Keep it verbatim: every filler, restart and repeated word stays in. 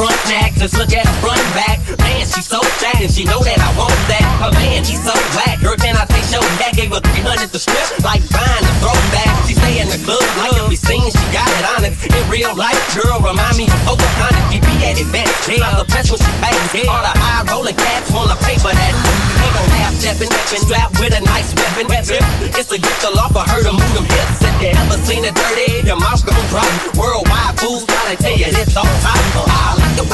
front jack, just look at her front back. Man, she's so fat and she know that I want that. Her man, he's so black. Girl, can I take your back? Gave her three hundred to strip, like buying a throwback. She stay in the club, like if we seen, she got it honest. In real life, girl, remind me of Pocahontas. She be at it best. They all the press when she bangs. All the high rolling cats wanna pay for that. Ain't gon' half stepping, strapped with a nice weapon. It's a gift to law for her to move them hips. If you ever seen it dirty, your mouth gon' drop. Worldwide fools gotta tell you this all time. I like the